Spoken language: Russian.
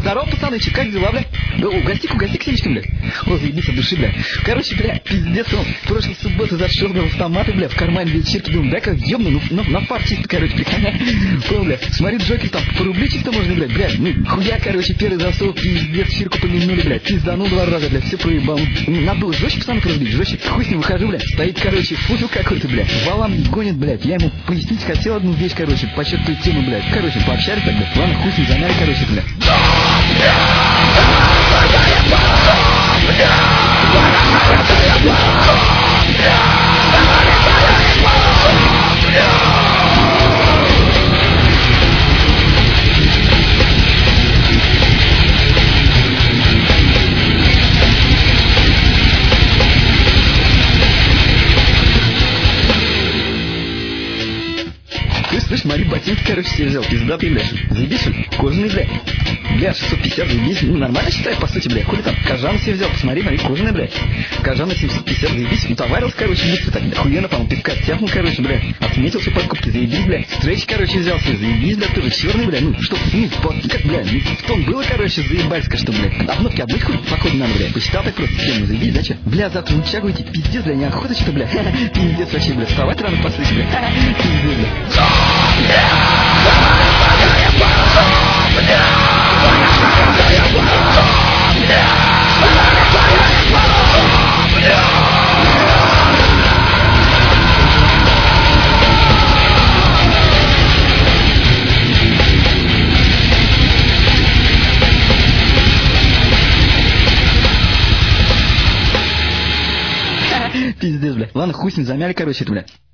Здорово, пацаныч, как дела, бля? Да, угости семечком, бля. О, заебись от души, бля. Короче, бля, пиздец, он в прошлой субботу зашел в автоматы, бля, в кармане вечерки. Думаю, дай-ка въебну, ну, на фар чисто, короче, прикольно. Понял, бля. Смотри, Джокер, там, по рублю чисто можно, бля, ну, хуя, короче, первый засов, пиздец, чирку помянули, бля. Пизданул 2 раза, бля, все проебал. Надо было жестче пацанов разбить, жестче. Хуй с ним выхожу, бля. Стоит, короче, фузел какой-то, бля. Валам гонит, блядь. Я ему пояснить хотел одну вещь, короче, по счету тему, блядь. Короче, пообщались тогда. Ладно, хуй с ним замяли, короче, бля. Слышь, мои ботинки, короче, себе взял, пиздатый, бля. Заебись, что ли? Кожаный, бля. Бля, 650, заебись. Ну, нормально считаю, по сути, бля. Хули там, кожан себе взял, посмотри, кожаный, бля. Кожан на 750, заебись. Утоварился, короче, быстро так, охуенно, по-моему, пивка тяпнул, короче, бля. Отметился покупки, заебись, бля. Стретч, короче, взял себе, заебись, бля, тоже черный, бля. Ну, что, ну, как, бля, ну, в том было, короче, заебальска, что, бля. А вновь обуть хоть, походу, надо, бля. Посчитал так просто схему, заебись, да, че? Бля, завтра в общагу идти, пиздец, бля, неохота, что-то, бля. Пиздец вообще, бля, вставать рано посыть, бля. Пиздец, бля. Пиздец, бля. Ладно, хуй с ним замяли, короче, это, бля.